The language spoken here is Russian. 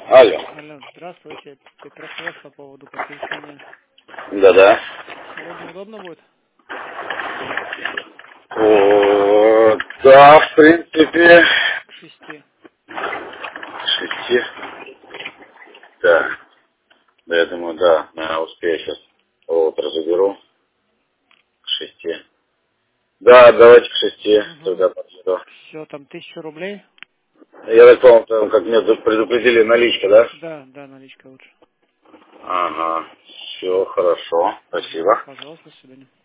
Алло. Алло, здравствуйте. Петров Лев по поводу подключения. Да-да. Сегодня удобно будет? Да, в принципе, К 6. 6. Да. Да, я думаю, да, наверное, успею сейчас. Утро заберу. К 6. Да, давайте к 6. Угу. Тогда подъеду. Все, там 1000 рублей. Я так понял, там, как мне предупредили, наличка, да? Да, да, наличка лучше. Ага. Все хорошо. Угу. Спасибо. Пожалуйста, до свидания.